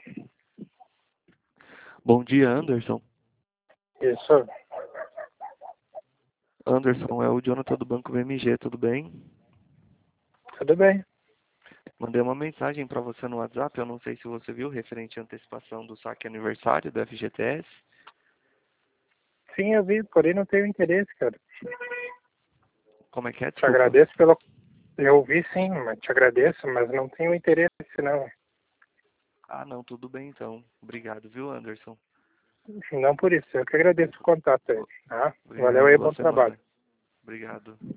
Bom dia, Anderson. Isso, Anderson, é o Jonathan do Banco VMG, tudo bem? tudo bem. Mandei uma mensagem para você no WhatsApp, eu não sei se você viu, referente à antecipação do saque aniversário do FGTS. Sim, eu vi, porém não tenho interesse, cara. Como é que é? Te Desculpa. agradeço pelo... Eu vi sim, mas te agradeço, mas não tenho interesse, não. Ah, não, tudo bem então. Obrigado, viu, Anderson? Não por isso, eu que agradeço o contato aí, tá? Valeu Obrigado, aí, boa bom trabalho. semana. Obrigado.